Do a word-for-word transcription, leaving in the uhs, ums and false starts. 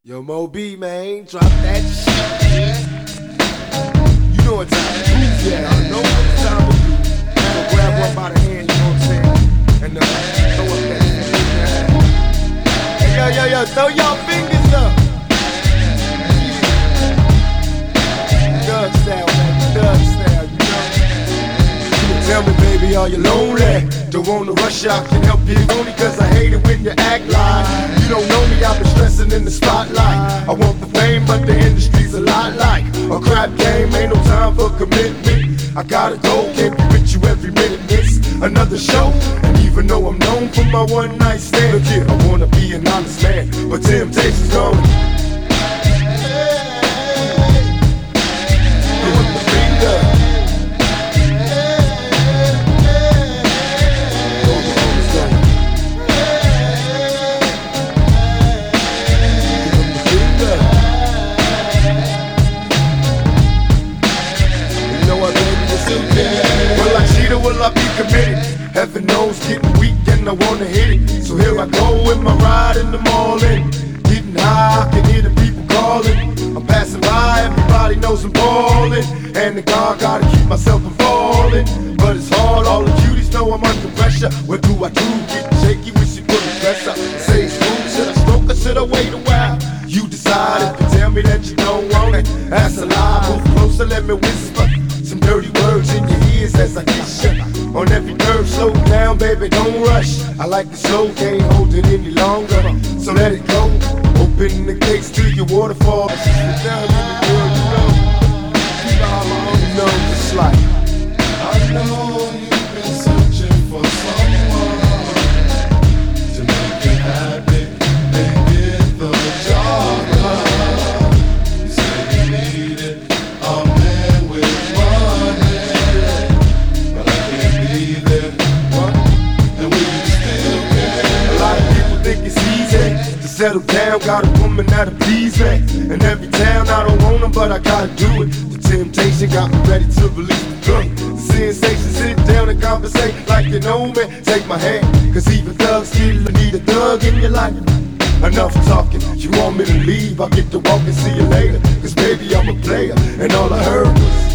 Yo, Mo B, man, drop that shit. You know what time to do, yeah. I know what time to do. So grab one by the hand, you know what I'm saying? And uh, throw up that shit. Hey, yo, yo, yo, throw y'all fingers up. Doug style, man, Doug style, you know. Tell me, baby, are you lonely? Don't wanna rush out, can help you only cause I hate it when you act like you don't know me. I've been stressing in the spotlight. I want the fame, but the industry's a lot like a crap game. Ain't no time for commitment. I gotta go, can't be with you every minute. Miss another show, and even though I'm known for my one night stand, look here, I wanna be an honest man, but temptation's gone. Will I cheat or will I be committed? Heaven knows getting weak and I wanna hit it. So here I go with my ride in the morning. Getting high, I can hear the people calling. I'm passing by, everybody knows I'm ballin'. And the God gotta keep myself from falling. But it's hard, all the cuties know I'm under pressure. What do I do? Getting shaky, wish you put a dress up. Say it's cool, should I stroke or should I wait a while? You decide if you tell me that you don't want it. That's a lie, move closer, let me whisper some dirty words in your ears as I kiss you. On every curve, slow down, baby, don't rush. I like the slow, can't hold it any longer, so let it go. Open the gates to your waterfall. Sit down in the world, you know. Keep all my own, you know, it's like I know you've been searching for someone to make you happy and get the job done. You say you need it, a man with money, but I can't be there. What? And will you still care? a lot of people think it's easy to settle down. Got a woman that'll please me. In every town, I don't want them, but I gotta do it. The temptation got me ready to release the gun. The sensation, sit down and conversate like you know me. Take my hand, cause even thugs still need a thug in your life. Enough talking, you want me to leave, I'll get to walk and see you later. Cause baby, I'm a player, and all I heard was